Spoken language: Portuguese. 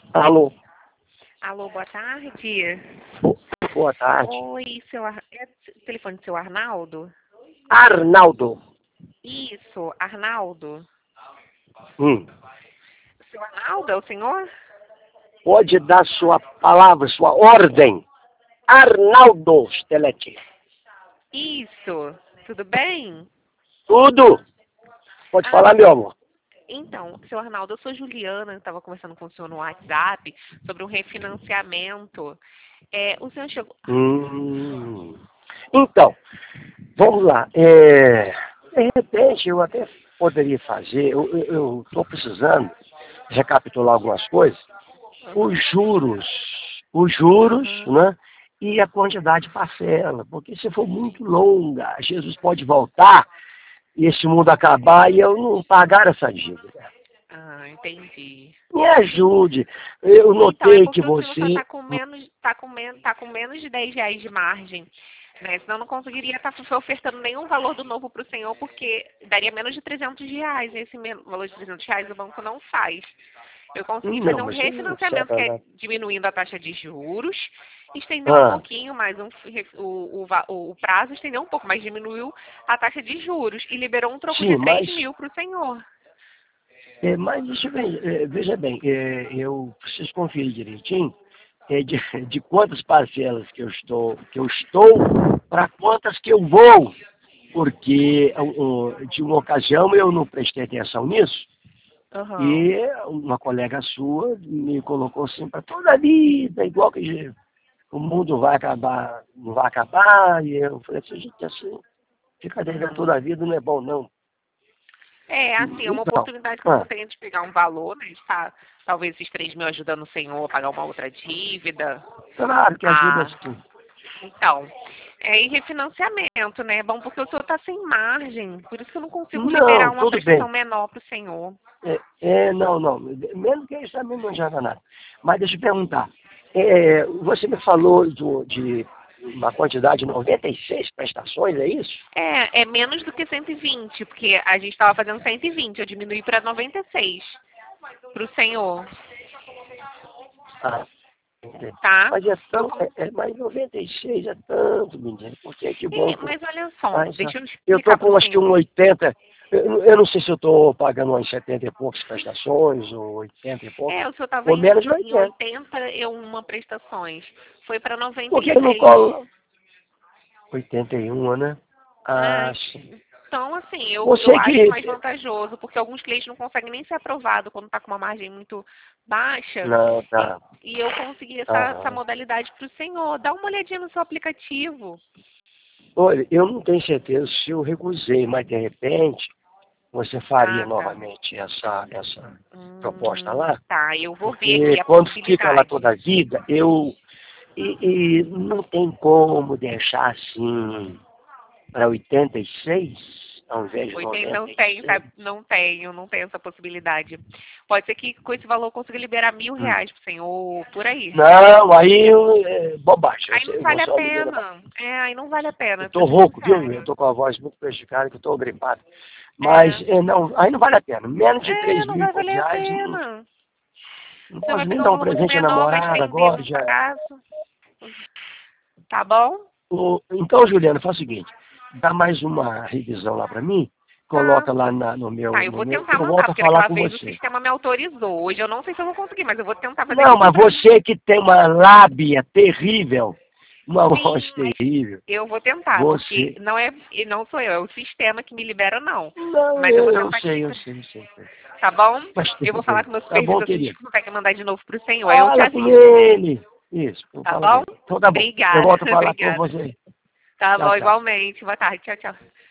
Alô, Alô, boa tarde. boa tarde. Oi, é o telefone do seu Arnaldo? Arnaldo. Isso, Arnaldo. Hum. Seu Arnaldo é o senhor? Pode dar sua palavra, sua ordem. Arnaldo Stelete. Isso, tudo bem? Tudo? Pode Ah, falar, meu amor. então, seu Arnaldo, eu sou Juliana, estava conversando com o senhor no WhatsApp sobre um refinanciamento. O senhor chegou. Então, vamos lá. De repente, eu até poderia fazer, eu estou precisando recapitular algumas coisas. Os Aham, juros, os juros, aham. né? E a quantidade de parcela, porque se for muito longa, Jesus pode voltar e esse mundo acabar e eu não pagar essa dívida. Ah, entendi. Me ajude. Eu Então, é notei que porque o senhor só você. está com menos de R$ 10 de margem, né? Senão eu não conseguiria estar ofertando nenhum valor do novo para o senhor, porque daria menos de R$ 300. Esse valor de R$ 300 o banco não faz. Eu consegui fazer Não, um mas você não serve refinanciamento que para é nada. diminuindo a taxa de juros, estender um Ah, pouquinho mais o prazo, estender um pouco, mas diminuiu a taxa de juros e liberou um troco sim, de mas, 3.000 para o senhor. mas isso, veja bem, eu preciso conferir direitinho de quantas parcelas que eu estou para quantas que eu vou. Porque de uma ocasião eu não prestei atenção nisso Aham. e uma colega sua me colocou assim para toda a vida, igual que o mundo vai acabar, não vai acabar, e eu falei assim, gente, assim, ficar devendo toda Uhum. a vida não é bom não. Assim, é uma Então, oportunidade que o senhor ah, tem de pegar um valor, né? De estar, talvez esses 3.000 ajudando o senhor a pagar uma outra dívida. claro que ajuda Ah, assim. então, e refinanciamento, né? É bom porque o senhor está sem margem, por isso que eu não consigo liberar Não, uma tudo prestação bem. menor para o senhor. Não. Menos que isso também não adianta nada. Mas deixa eu perguntar. Você me falou de uma quantidade de 96 prestações, é isso? É menos do que 120, porque a gente estava fazendo 120, eu diminuí para 96 para o senhor, Ah, entendi. tá? Mas Eu, con- mas 96 é tanto, menino. Porque é que banco mas olha só, faz? deixa eu Eu explicar estou para o com acho que um senhor. 80. Eu não sei se eu estou pagando umas 70 e poucas prestações, ou 80 e poucos, O senhor estava ou menos de em 80. 81 prestações. Foi para Por que eu não 96. colo 81, né? Ah, Ah, sim. então, assim, eu Você acho que. mais vantajoso, porque alguns clientes não conseguem nem ser aprovado quando está com uma margem muito baixa. Não, E, tá. e eu consegui essa Aham. modalidade para o senhor. Dá uma olhadinha no seu aplicativo. Olha, eu não tenho certeza se eu recusei, mas de repente você faria Ah, tá. novamente essa proposta lá, Tá, eu vou ver porque aqui a quando fica lá toda possibilidade. a vida, e não tem como deixar assim para 86 ao invés de 96. Não tenho essa possibilidade. Pode ser que com esse valor eu consiga liberar Hum. R$ 1.000 pro senhor, por aí. Não, aí é bobagem. Aí não vale a Você é uma menina. pena. Aí não vale a Eu pena, tô pra ser rouco, viu? Eu sincera. tô com a voz muito prejudicada, que eu tô gripado. Mas É, não, aí não vale a pena. Menos de 3 não mil e vai poucos valer a reais, não, pena. não Você vai posso nem pegar um dar um valor muito presente à menor, vai namorada estender agora, um já é. prazo, tá bom? Então, Juliana, faz o seguinte, dá mais uma revisão lá pra mim, Tá. coloca lá Tá, eu no vou meu, que tentar eu mandar, volto a porque falar daquela com vez o você. sistema me autorizou. Hoje eu não sei se eu vou conseguir, mas eu vou tentar fazer de Não, mas tudo pra. você que tem uma lábia terrível, uma voz Sim, mas terrível, eu vou tentar, porque você... não sou eu, é o sistema que me libera, não. Não, Mas eu vou eu tentar sei, aqui, eu sei, eu sei. tá bom? Mas Eu vou tudo falar bem. com o meu Tá bom, supervisor se a gente querido? consegue mandar de novo pro senhor. Aí eu te Fala com aviso, ele. Isso, tá fala com bom? ele. Então tá bom. Eu Obrigada, volto a falar com obrigada. você. Tá Tchau, bom, tchau. igualmente. Boa tarde, tchau, tchau.